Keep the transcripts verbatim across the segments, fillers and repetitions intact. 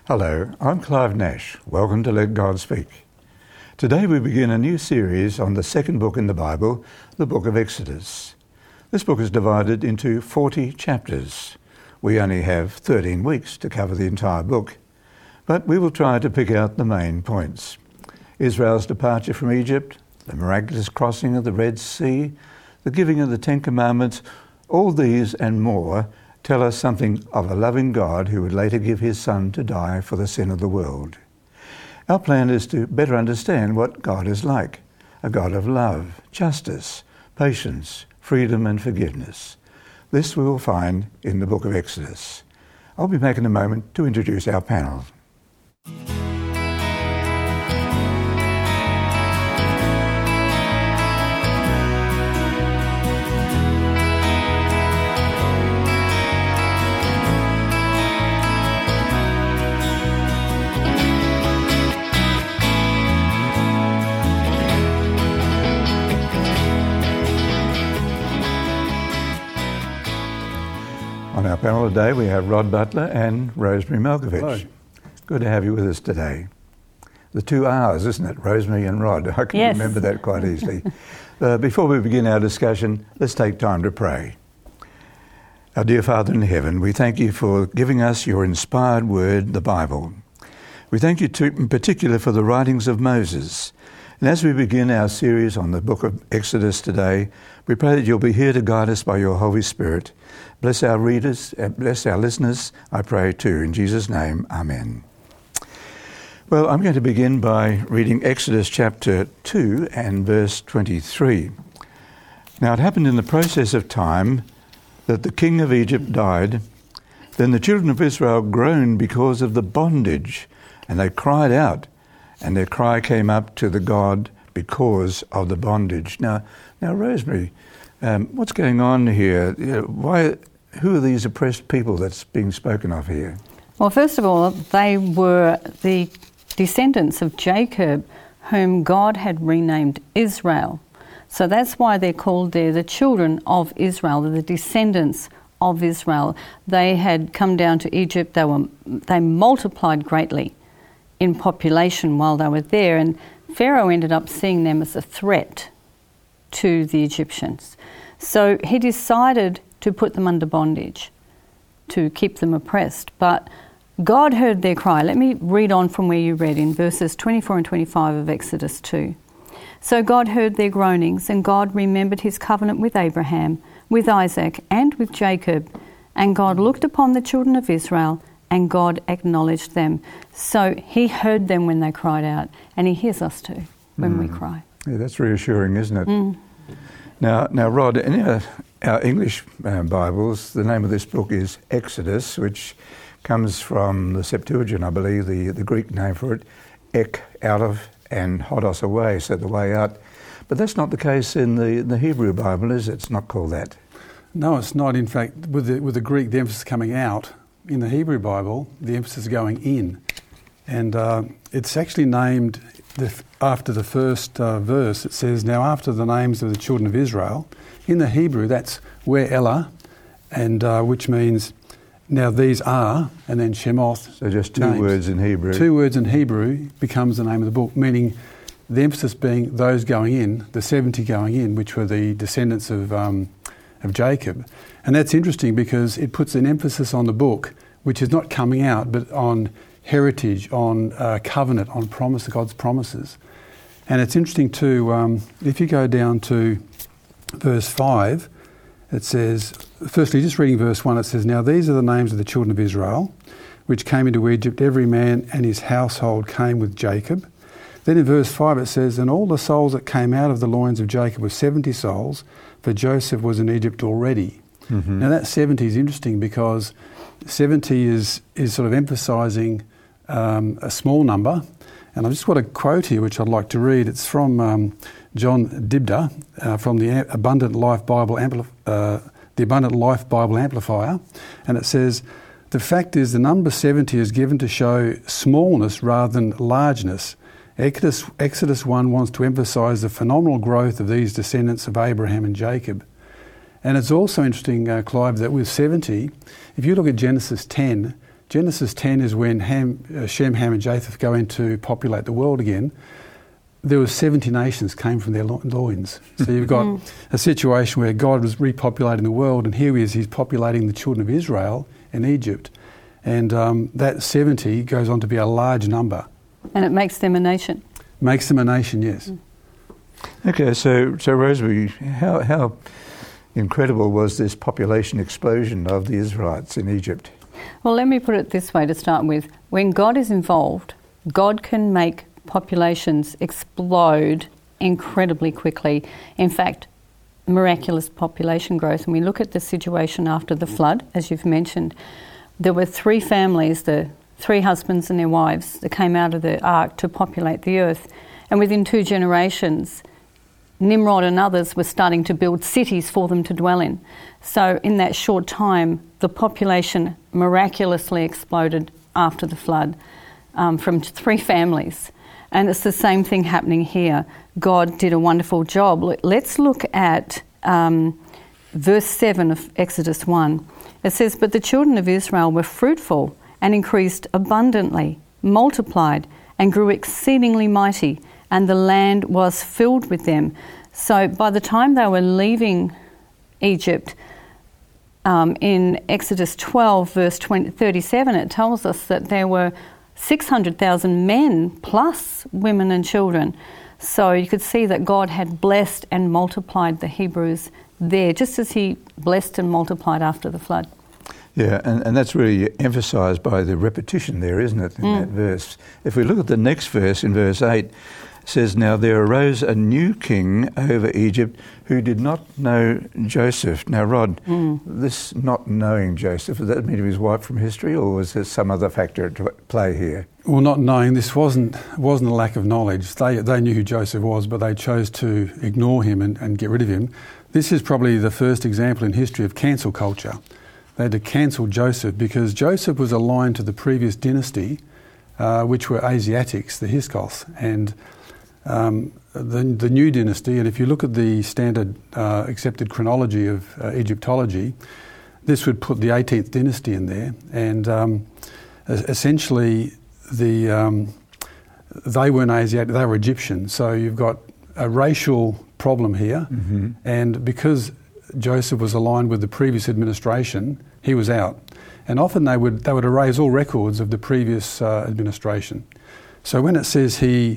Hello, I'm Clive Nash. Welcome to Let God Speak. Today we begin a new series on the second book in the Bible, the book of Exodus. This book is divided into forty chapters. We only have thirteen weeks to cover the entire book, but we will try to pick out the main points. Israel's departure from Egypt, the miraculous crossing of the Red Sea, the giving of the Ten Commandments, all these and more tell us something of a loving God who would later give his Son to die for the sin of the world. Our plan is to better understand what God is like, a God of love, justice, patience, freedom and forgiveness. This we will find in the book of Exodus. I'll be making a moment to introduce our panel. On our panel today, we have Rod Butler and Rosemary Malkovich. Hello. Good to have you with us today. The two R's, isn't it? Rosemary and Rod. I can Yes. remember that quite easily. uh, before we begin our discussion, let's take time to pray. Our dear Father in heaven, we thank you for giving us your inspired word, the Bible. We thank you to, in particular for the writings of Moses. And as we begin our series on the book of Exodus today, we pray that you'll be here to guide us by your Holy Spirit. Bless our readers and bless our listeners, I pray too. In Jesus' name, amen. Well, I'm going to begin by reading Exodus chapter two and verse twenty-three. Now, it happened in the process of time that the king of Egypt died. Then the children of Israel groaned because of the bondage, and they cried out, and their cry came up to the God because of the bondage. Now, now, Rosemary, um, what's going on here? You know, why? Who are these oppressed people that's being spoken of here? Well, first of all, they were the descendants of Jacob, whom God had renamed Israel. So that's why they're called there the children of Israel, the descendants of Israel. They had come down to Egypt. They were they multiplied greatly in population while they were there, and Pharaoh ended up seeing them as a threat to the Egyptians. So he decided to put them under bondage, to keep them oppressed. But God heard their cry. Let me read on from where you read in verses twenty-four and twenty-five of Exodus two. So God heard their groanings, and God remembered his covenant with Abraham, with Isaac, and with Jacob. And God looked upon the children of Israel, and God acknowledged them. So he heard them when they cried out, and he hears us too when mm. we cry. Yeah, that's reassuring, isn't it? Mm. Now, now, Rod, in our, our English uh, Bibles, the name of this book is Exodus, which comes from the Septuagint, I believe, the, the Greek name for it, ek, out of, and hodos, away, so the way out. But that's not the case in the, the Hebrew Bible, is it? It's not called that. No, it's not. In fact, with the, with the Greek, the emphasis coming out. In the Hebrew Bible, the emphasis is going in. And uh, it's actually named, the, after the first uh, verse, it says, now after the names of the children of Israel. In the Hebrew, that's where Ella, and uh, which means, now these are, and then Shemoth. So just two names. words in Hebrew. Two words in Hebrew becomes the name of the book, meaning the emphasis being those going in, the seventy going in, which were the descendants of um, of Jacob. And that's interesting because it puts an emphasis on the book, which is not coming out, but on heritage, on uh, covenant, on promise, God's promises. And it's interesting too, um, if you go down to verse five, it says, firstly, just reading verse one, it says, now these are the names of the children of Israel, which came into Egypt. Every man and his household came with Jacob. Then in verse five it says, and all the souls that came out of the loins of Jacob were seventy souls, for Joseph was in Egypt already. Mm-hmm. Now that seventy is interesting because seventy is, is sort of emphasising um, a small number. And I've just got a quote here which I'd like to read. It's from um, John Dibda uh, from the Abundant Life Bible Ampli- uh, the Abundant Life Bible Amplifier, and it says, the fact is the number seventy is given to show smallness rather than largeness. Exodus, Exodus one wants to emphasise the phenomenal growth of these descendants of Abraham and Jacob. And it's also interesting, uh, Clive, that with seventy, if you look at Genesis ten, Genesis ten is when Ham, uh, Shem, Ham and Japheth go in to populate the world again. There were seventy nations came from their lo- loins. So you've got mm. a situation where God was repopulating the world, and here he is, he's populating the children of Israel in Egypt. And um, that seventy goes on to be a large number. And it makes them a nation. Makes them a nation, yes. Mm. Okay, so, so Rosemary, how, how incredible was this population explosion of the Israelites in Egypt? Well, let me put it this way to start with. When God is involved, God can make populations explode incredibly quickly. In fact, miraculous population growth. And we look at the situation after the flood, as you've mentioned. There were three families, the three husbands and their wives, that came out of the ark to populate the earth. And within two generations, Nimrod and others were starting to build cities for them to dwell in. So in that short time, the population miraculously exploded after the flood um, from three families. And it's the same thing happening here. God did a wonderful job. Let's look at um, verse seven of Exodus one. It says, "But the children of Israel were fruitful and increased abundantly, multiplied and grew exceedingly mighty, and the land was filled with them." So by the time they were leaving Egypt, um, in Exodus twelve, verse twenty, thirty-seven, it tells us that there were six hundred thousand men plus women and children. So you could see that God had blessed and multiplied the Hebrews there, just as he blessed and multiplied after the flood. Yeah, and, and that's really emphasised by the repetition there, isn't it, in mm. that verse. If we look at the next verse, in verse eight, it says, "Now there arose a new king over Egypt who did not know Joseph." Now, Rod, mm. this not knowing Joseph, does that mean he was wiped from history, or was there some other factor at play here? Well, not knowing, this wasn't wasn't a lack of knowledge. They they knew who Joseph was, but they chose to ignore him and, and get rid of him. This is probably the first example in history of cancel culture. They had to cancel Joseph because Joseph was aligned to the previous dynasty, uh, which were Asiatics, the Hyksos, and um, the, the new dynasty. And if you look at the standard uh, accepted chronology of uh, Egyptology, this would put the eighteenth dynasty in there. And um, essentially, the um, they weren't Asiatic, they were Egyptian. So you've got a racial problem here, mm-hmm. and because Joseph was aligned with the previous administration, he was out. And often they would they would erase all records of the previous uh, administration. So when it says he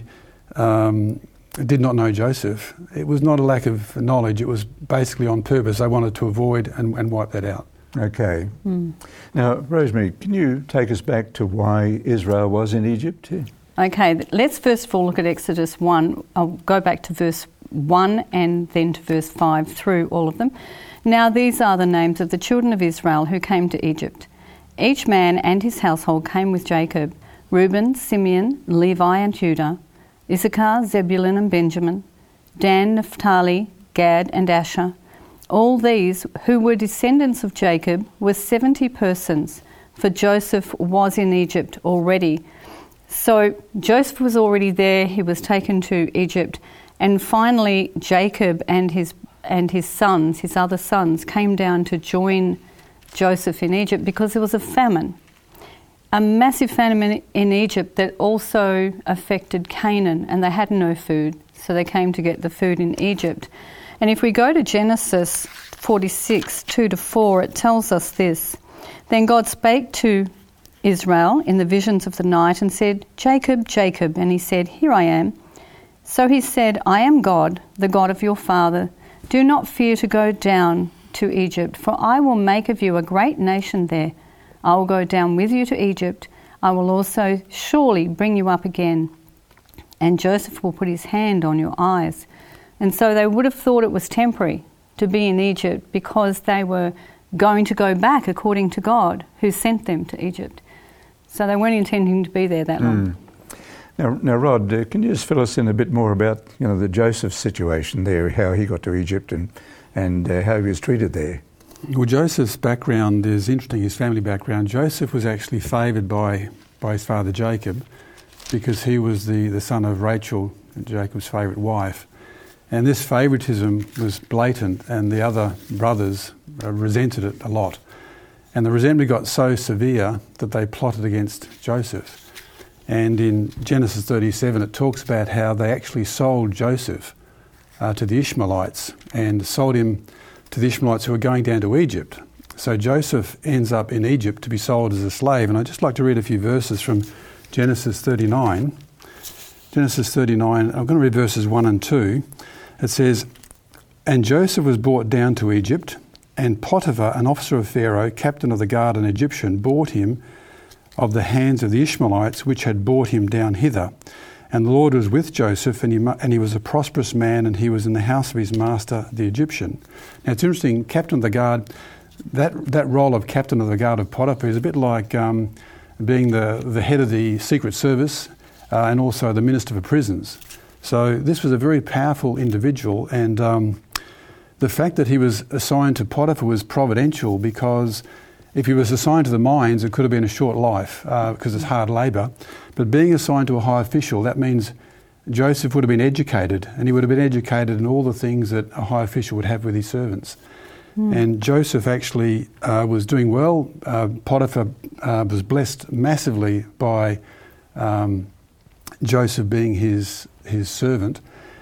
um, did not know Joseph, it was not a lack of knowledge, it was basically on purpose. They wanted to avoid and, and wipe that out. Okay. Mm. Now, Rosemary, can you take us back to why Israel was in Egypt? Okay, let's first of all look at Exodus one. I'll go back to verse one and then to verse five, through all of them. "Now these are the names of the children of Israel who came to Egypt. Each man and his household came with Jacob: Reuben, Simeon, Levi and Judah, Issachar, Zebulun and Benjamin, Dan, Naphtali, Gad and Asher. All these who were descendants of Jacob were seventy persons, for Joseph was in Egypt already." So Joseph was already there, he was taken to Egypt, and finally Jacob and his and his sons, his other sons, came down to join Joseph in Egypt because there was a famine. A massive famine in Egypt that also affected Canaan, and they had no food, so they came to get the food in Egypt. And if we go to Genesis forty-six, two to four, it tells us this: "Then God spake to Israel in the visions of the night and said, 'Jacob, Jacob.' And he said, 'Here I am.' So he said, 'I am God, the God of your father. Do not fear to go down to Egypt, for I will make of you a great nation there. I will go down with you to Egypt. I will also surely bring you up again. And Joseph will put his hand on your eyes.'" And so they would have thought it was temporary to be in Egypt because they were going to go back according to God, who sent them to Egypt. So they weren't intending to be there that long. Mm. Now, now, Rod, uh, can you just fill us in a bit more about, you know, the Joseph situation there, how he got to Egypt and and uh, how he was treated there? Well, Joseph's background is interesting, his family background. Joseph was actually favoured by, by his father Jacob because he was the, the son of Rachel, Jacob's favourite wife. And this favouritism was blatant, and the other brothers uh, resented it a lot. And the resentment got so severe that they plotted against Joseph. And in Genesis thirty-seven, it talks about how they actually sold Joseph uh, to the Ishmaelites and sold him to the Ishmaelites who were going down to Egypt. So Joseph ends up in Egypt to be sold as a slave. And I'd just like to read a few verses from Genesis thirty-nine. Genesis thirty-nine, I'm going to read verses one and two. It says, "And Joseph was brought down to Egypt, and Potiphar, an officer of Pharaoh, captain of the guard, an Egyptian, bought him of the hands of the Ishmaelites, which had brought him down hither. And the Lord was with Joseph, and he, and he was a prosperous man, and he was in the house of his master, the Egyptian." Now it's interesting, captain of the guard, that, that role of captain of the guard of Potiphar is a bit like um, being the, the head of the Secret Service uh, and also the Minister for Prisons. So this was a very powerful individual, and um, the fact that he was assigned to Potiphar was providential, because if he was assigned to the mines, it could have been a short life uh, because it's hard labour. But being assigned to a high official, that means Joseph would have been educated, and he would have been educated in all the things that a high official would have with his servants. Mm. And Joseph actually uh, was doing well. Uh, Potiphar uh, was blessed massively by um, Joseph being his his servant.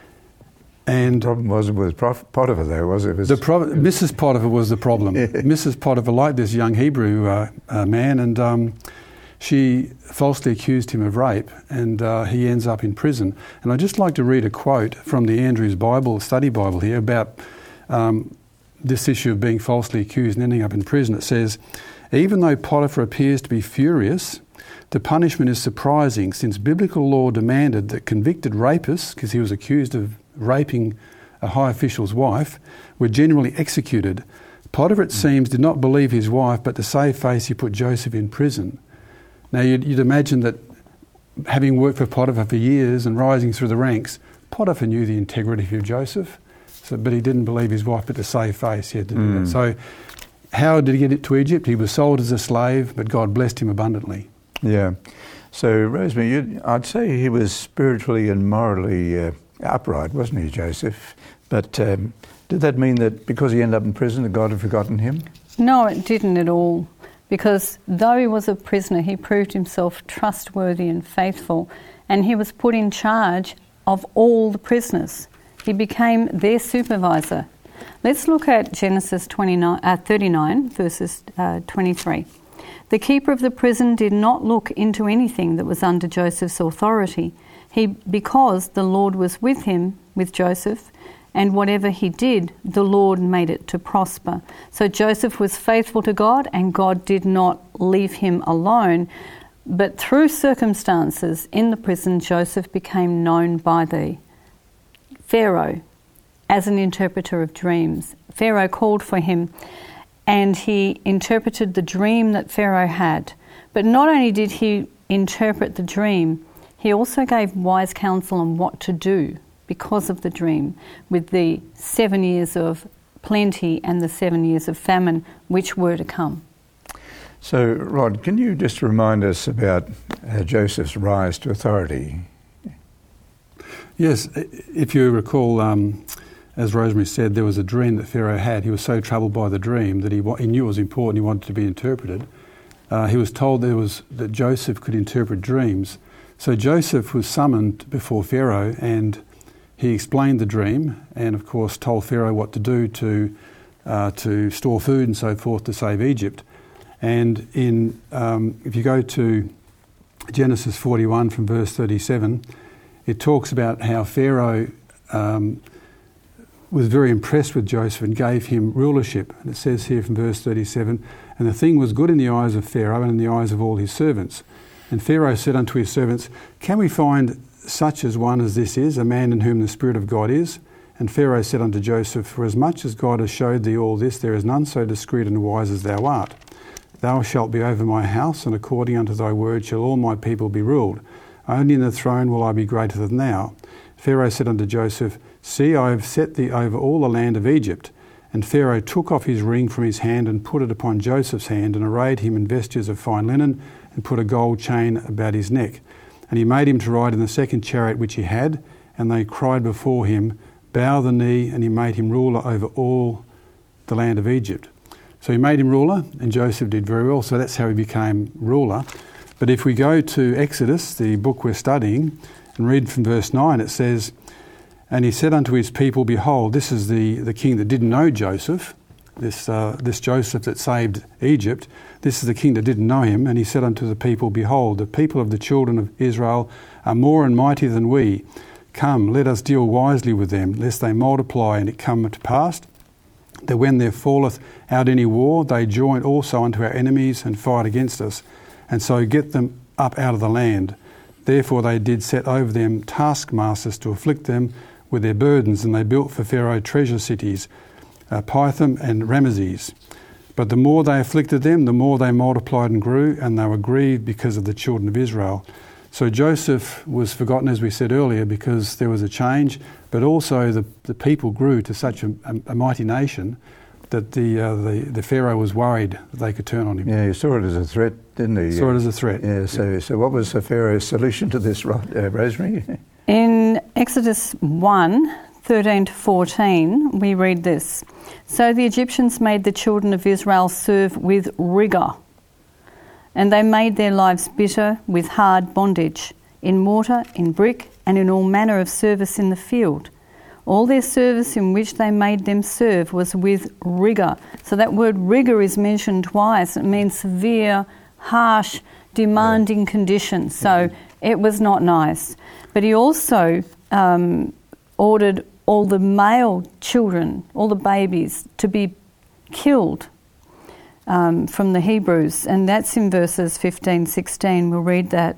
And the problem wasn't with Potiphar, though, was it? Was the pro- Missus Potiphar was the problem. Yeah. Missus Potiphar liked this young Hebrew uh, uh, man, and um, she falsely accused him of rape, and uh, he ends up in prison. And I'd just like to read a quote from the Andrews Bible, study Bible here, about um, this issue of being falsely accused and ending up in prison. It says, "Even though Potiphar appears to be furious, the punishment is surprising, since biblical law demanded that convicted rapists, because he was accused of raping a high official's wife, were generally executed. Potiphar, it seems, did not believe his wife, but to save face he put Joseph in prison." Now you'd, you'd imagine that, having worked for Potiphar for years and rising through the ranks, Potiphar knew the integrity of Joseph, so, but he didn't believe his wife, but to save face he had to do Mm. that. So how did he get it to Egypt? He was sold as a slave, but God blessed him abundantly. Yeah. So, Rosemary, you'd, I'd say he was spiritually and morally uh, upright, wasn't he, Joseph? But um, did that mean that because he ended up in prison that God had forgotten him? No, it didn't at all, because though he was a prisoner, he proved himself trustworthy and faithful, and he was put in charge of all the prisoners. He became their supervisor. Let's look at Genesis twenty-nine, uh, thirty-nine, verses uh, twenty-three. "The keeper of the prison did not look into anything that was under Joseph's authority, He, because the Lord was with him, with Joseph, and whatever he did, the Lord made it to prosper. So Joseph was faithful to God, and God did not leave him alone. But through circumstances in the prison, Joseph became known by the Pharaoh as an interpreter of dreams. Pharaoh called for him, and he interpreted the dream that Pharaoh had. But not only did he interpret the dream, he also gave wise counsel on what to do because of the dream, with the seven years of plenty and the seven years of famine which were to come. So, Rod, can you just remind us about uh, Joseph's rise to authority? Yes, if you recall, um, as Rosemary said, there was a dream that Pharaoh had. He was so troubled by the dream that he, wa- he knew it was important, he wanted it to be interpreted. Uh, he was told there was that Joseph could interpret dreams. So Joseph was summoned before Pharaoh, and he explained the dream, and of course told Pharaoh what to do to uh, to store food and so forth to save Egypt. And in um, if you go to Genesis forty-one from verse thirty-seven, it talks about how Pharaoh um, was very impressed with Joseph and gave him rulership. And it says here from verse thirty-seven, "And the thing was good in the eyes of Pharaoh and in the eyes of all his servants. And Pharaoh said unto his servants, Can we find such as one as this is, a man in whom the Spirit of God is? And Pharaoh said unto Joseph, For as much as God has showed thee all this, there is none so discreet and wise as thou art. Thou shalt be over my house, and according unto thy word shall all my people be ruled. Only in the throne will I be greater than thou. Pharaoh said unto Joseph, See, I have set thee over all the land of Egypt. And Pharaoh took off his ring from his hand and put it upon Joseph's hand, and arrayed him in vestures of fine linen, and put a gold chain about his neck. And he made him to ride in the second chariot which he had, and they cried before him, Bow the knee, and he made him ruler over all the land of Egypt. So he made him ruler, and Joseph did very well, so that's how he became ruler. But if we go to Exodus, the book we're studying, and read from verse nine, it says, "And he said unto his people, Behold, this is the, the king that didn't know Joseph, this, uh, this Joseph that saved Egypt. This is the king that didn't know him. And he said unto the people, Behold, the people of the children of Israel are more and mighty than we. Come, let us deal wisely with them, lest they multiply, and it come to pass that when there falleth out any war, they join also unto our enemies and fight against us, and so get them up out of the land. Therefore they did set over them taskmasters to afflict them with their burdens, and they built for Pharaoh treasure cities, uh, Pithom and Ramesses. But the more they afflicted them, the more they multiplied and grew, and they were grieved because of the children of Israel." So Joseph was forgotten, as we said earlier, because there was a change, but also the, the people grew to such a, a, a mighty nation that the, uh, the the Pharaoh was worried that they could turn on him. Yeah, he saw it as a threat, didn't he? Saw it as a threat. Yeah, so, yeah. so what was the Pharaoh's solution to this, uh, Rosemary? In Exodus one, thirteen to fourteen, we read this. "So the Egyptians made the children of Israel serve with rigour, and they made their lives bitter with hard bondage, in mortar, in brick, and in all manner of service in the field. All their service in which they made them serve was with rigour." So that word rigour is mentioned twice. It means severe, harsh, demanding yeah. conditions. So mm-hmm. it was not nice. But he also um, ordered all the male children, all the babies, to be killed um, from the Hebrews. And that's in verses fifteen, sixteen. We'll read that.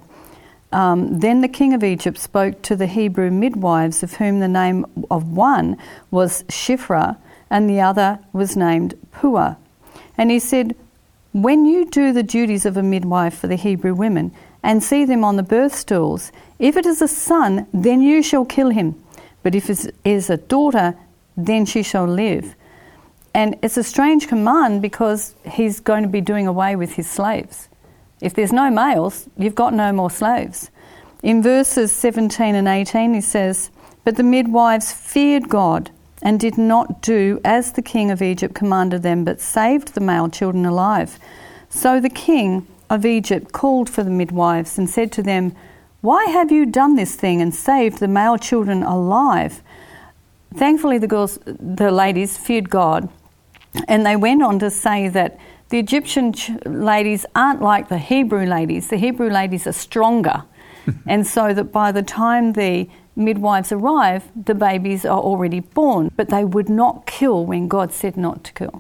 Um, "Then the king of Egypt spoke to the Hebrew midwives, of whom the name of one was Shiphrah and the other was named Puah. And he said, When you do the duties of a midwife for the Hebrew women and see them on the birth stools, if it is a son, then you shall kill him. But if it is a daughter, then she shall live." And it's a strange command because he's going to be doing away with his slaves. If there's no males, you've got no more slaves. In verses seventeen and eighteen, he says, "But the midwives feared God and did not do as the king of Egypt commanded them, but saved the male children alive. So the king of Egypt called for the midwives and said to them, Why have you done this thing and saved the male children alive?" Thankfully, the girls, the ladies feared God, and they went on to say that the Egyptian ch- ladies aren't like the Hebrew ladies. The Hebrew ladies are stronger. And so that by the time the midwives arrive, the babies are already born. But they would not kill when God said not to kill.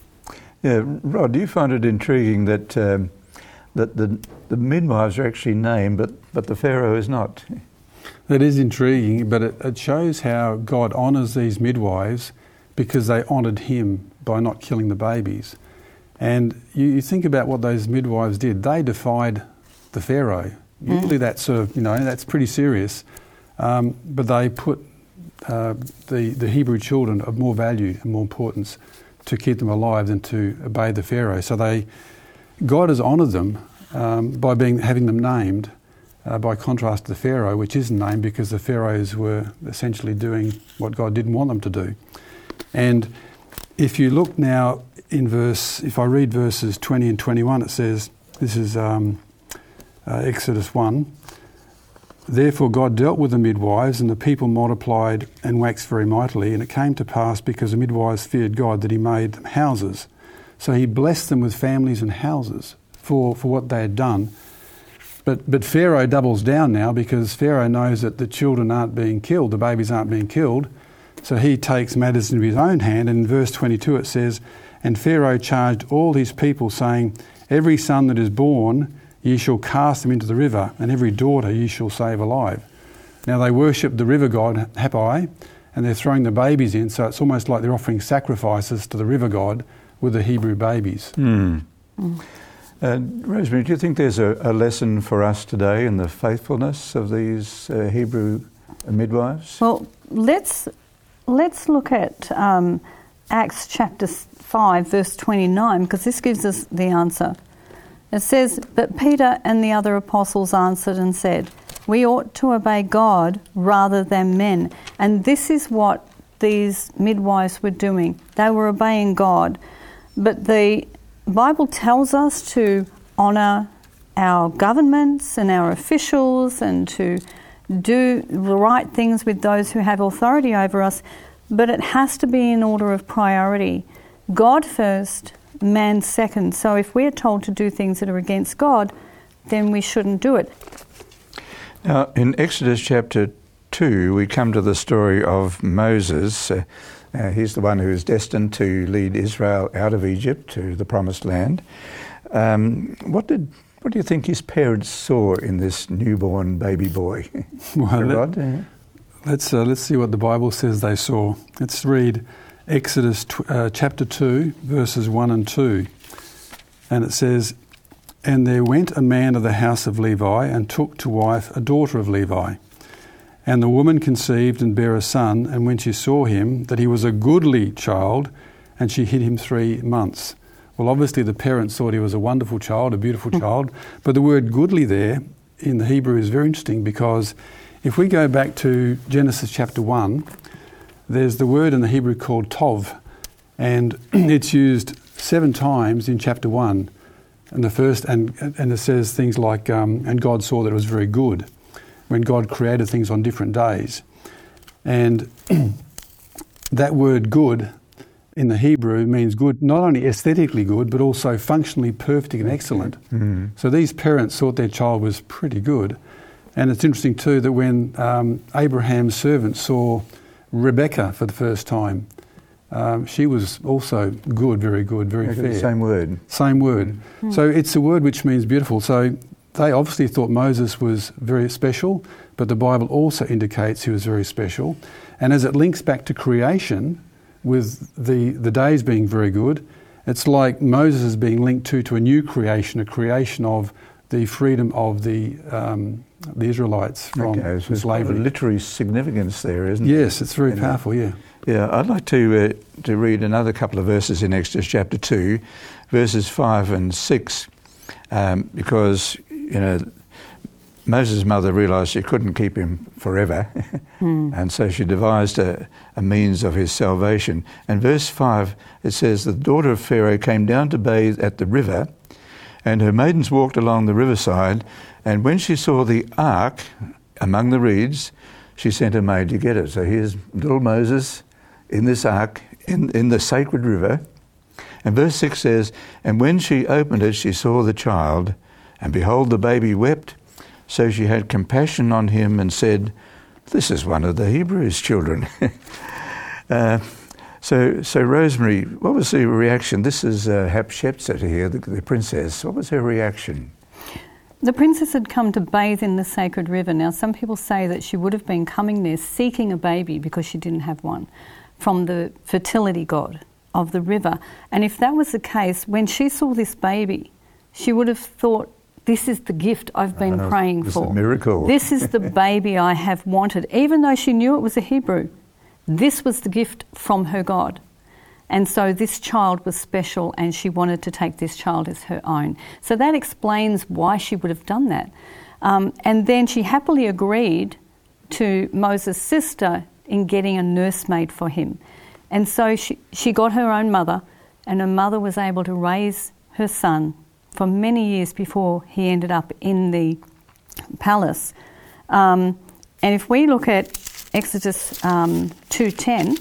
Yeah, Rod, do you find it intriguing that um, that the, the midwives are actually named, but, but the Pharaoh is not? That is intriguing, but it, it shows how God honours these midwives because they honoured him by not killing the babies. And you, you think about what those midwives did. They defied the Pharaoh. Mm. Usually that's sort of, you know, that's pretty serious. Um, but they put uh, the, the Hebrew children of more value and more importance to keep them alive than to obey the Pharaoh. So they, God has honoured them um, by being having them named, uh, by contrast to the Pharaoh, which isn't named because the Pharaohs were essentially doing what God didn't want them to do. And if you look now in verse, if I read verses twenty and twenty-one, it says, this is um, uh, Exodus one, "Therefore God dealt with the midwives, and the people multiplied and waxed very mightily. And it came to pass, because the midwives feared God, that he made them houses. So he blessed them with families and houses for, for what they had done. But but Pharaoh doubles down now, because Pharaoh knows that the children aren't being killed, the babies aren't being killed. So he takes matters into his own hand. And in verse twenty-two it says, "And Pharaoh charged all his people, saying, Every son that is born ye shall cast them into the river, and every daughter ye shall save alive." Now they worship the river god Hapai, and they're throwing the babies in, so it's almost like they're offering sacrifices to the river god with the Hebrew babies. Mm. Mm. Uh, Rosemary, do you think there's a, a lesson for us today in the faithfulness of these uh, Hebrew midwives? Well, let's let's look at um, Acts chapter five, verse twenty-nine, because this gives us the answer. It says, "But Peter and the other apostles answered and said, We ought to obey God rather than men." And this is what these midwives were doing. They were obeying God. But the Bible tells us to honour our governments and our officials and to do the right things with those who have authority over us, but it has to be in order of priority. God first, man second. So if we're told to do things that are against God, then we shouldn't do it. Now, in Exodus chapter two, we come to the story of Moses. Uh, uh, he's the one who is destined to lead Israel out of Egypt to the Promised Land. Um, what did what do you think his parents saw in this newborn baby boy? Well, Rod? let, let's uh, let's see what the Bible says they saw. Let's read Exodus tw- uh, chapter two, verses one and two, and it says, "And there went a man of the house of Levi, and took to wife a daughter of Levi. And the woman conceived and bare a son, and when she saw him, that he was a goodly child, and she hid him three months." Well, obviously the parents thought he was a wonderful child, a beautiful child, but the word goodly there in the Hebrew is very interesting, because if we go back to Genesis chapter one, there's the word in the Hebrew called tov, and it's used seven times in chapter one. And the first, and and it says things like, um, and God saw that it was very good, when God created things on different days. And that word good in the Hebrew means good, not only aesthetically good, but also functionally perfect and excellent. Mm. So these parents thought their child was pretty good. And it's interesting too that when um, Abraham's servant saw Rebecca for the first time, um, she was also good, very good, very yeah, fair. Same word. Same word. Mm. So it's a word which means beautiful. So they obviously thought Moses was very special, but the Bible also indicates he was very special. And as it links back to creation, with the, the days being very good, it's like Moses is being linked to, to a new creation, a creation of the freedom of the um, the Israelites from, okay, so from slavery. There's literary significance there, isn't yes, it? Yes, it's very and powerful, yeah. Yeah, I'd like to uh, to read another couple of verses in Exodus chapter two, verses five and six, um, because, you know, Moses' mother realised she couldn't keep him forever, mm. and so she devised a, a means of his salvation. And verse five, it says, "The daughter of Pharaoh came down to bathe at the river, and her maidens walked along the riverside, and when she saw the ark among the reeds, she sent her maid to get it." So here's little Moses in this ark, in, in the sacred river. And verse six says, "And when she opened it, she saw the child, and behold, the baby wept. So she had compassion on him and said, 'This is one of the Hebrews' children.'" uh, so, so Rosemary, what was the reaction? This is uh, Hatshepsut here, the, the princess. What was her reaction? The princess had come to bathe in the sacred river. Now, some people say that she would have been coming there seeking a baby because she didn't have one, from the fertility god of the river. And if that was the case, when she saw this baby, she would have thought, this is the gift I've been uh, praying this for. This is a miracle. This is the baby I have wanted. Even though she knew it was a Hebrew, this was the gift from her God. And so this child was special, and she wanted to take this child as her own. So that explains why she would have done that. Um, and then she happily agreed to Moses' sister in getting a nursemaid for him. And so she, she got her own mother, and her mother was able to raise her son for many years before he ended up in the palace. Um, and if we look at Exodus um, two ten,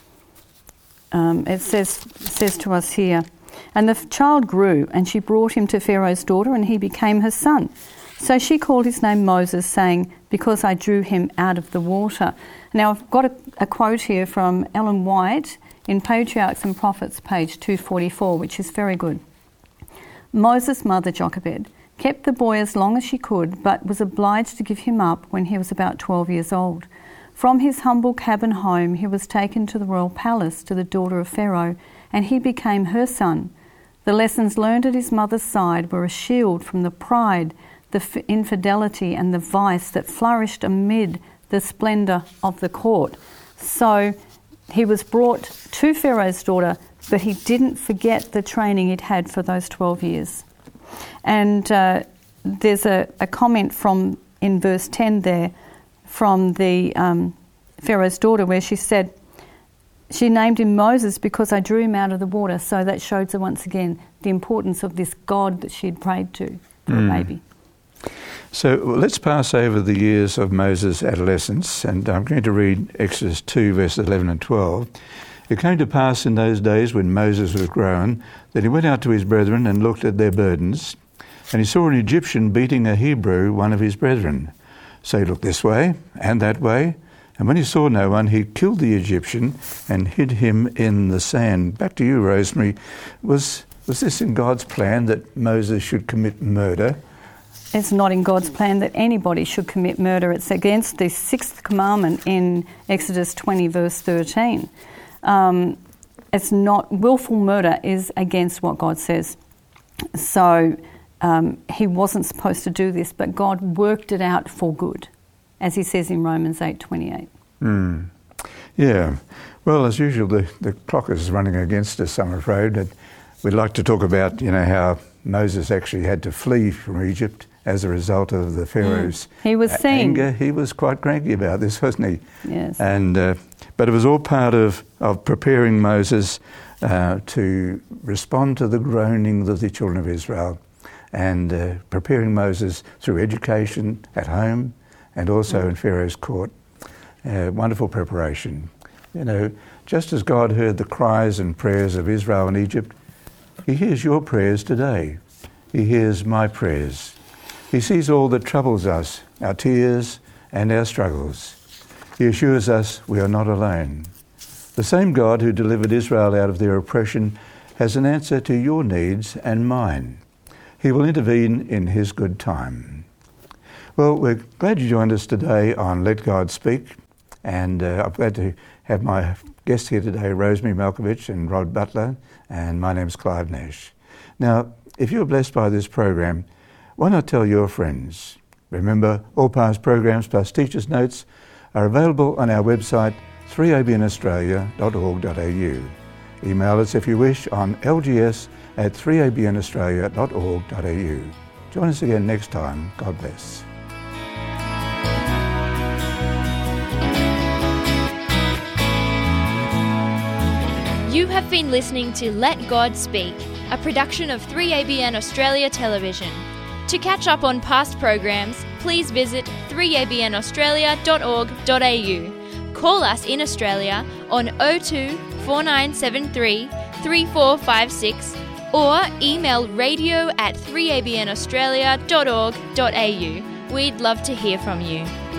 um, it says says to us here, "And the child grew, and she brought him to Pharaoh's daughter, and he became her son. So she called his name Moses, saying, 'Because I drew him out of the water.'" Now I've got a, a quote here from Ellen White in Patriarchs and Prophets, page two forty-four, which is very good. "Moses' mother, Jochebed, kept the boy as long as she could, but was obliged to give him up when he was about twelve years old. From his humble cabin home, he was taken to the royal palace to the daughter of Pharaoh, and he became her son. The lessons learned at his mother's side were a shield from the pride, the infidelity, and the vice that flourished amid the splendour of the court." So he was brought to Pharaoh's daughter, but he didn't forget the training he'd had for those twelve years. And uh, there's a, a comment from in verse ten there from the um, Pharaoh's daughter where she said, she named him Moses because I drew him out of the water. So that showed her once again the importance of this God that she'd prayed to for mm. a baby. So let's pass over the years of Moses' adolescence, and I'm going to read Exodus two, verses eleven and twelve. It came to pass in those days when Moses was grown that he went out to his brethren and looked at their burdens, and he saw an Egyptian beating a Hebrew, one of his brethren. So he looked this way and that way, and when he saw no one, he killed the Egyptian and hid him in the sand. Back to you, Rosemary. Was, was this in God's plan that Moses should commit murder? It's not in God's plan that anybody should commit murder. It's against the sixth commandment in Exodus twenty, verse thirteen. Um, it's not, willful murder is against what God says. So um, he wasn't supposed to do this, but God worked it out for good, as he says in Romans eight twenty-eight. Mm. Yeah. Well, as usual, the, the clock is running against us, I'm afraid. But we'd like to talk about, you know, how Moses actually had to flee from Egypt as a result of the Pharaoh's mm. he was seen. anger. He was quite cranky about this, wasn't he? Yes. And uh, but it was all part of, of preparing Moses uh, to respond to the groanings of the children of Israel, and uh, preparing Moses through education at home and also mm. in Pharaoh's court. Uh, wonderful preparation. You know, just as God heard the cries and prayers of Israel in Egypt, he hears your prayers today. He hears my prayers. He sees all that troubles us, our tears and our struggles. He assures us we are not alone. The same God who delivered Israel out of their oppression has an answer to your needs and mine. He will intervene in his good time. Well, we're glad you joined us today on Let God Speak, and uh, I'm glad to have my guests here today, Rosemary Malkovich and Rod Butler, and my name's Clive Nash. Now, if you're blessed by this program, why not tell your friends? Remember, all past programs plus teachers' notes are available on our website, three a b n australia dot org dot a u. Email us if you wish on l g s at three a b n australia dot org dot a u. Join us again next time. God bless. You have been listening to Let God Speak, a production of three A B N Australia Television. To catch up on past programs, please visit three a b n australia dot org dot a u. Call us in Australia on oh two, four nine seven three, three four five six or email radio at three a b n australia dot org dot a u. We'd love to hear from you.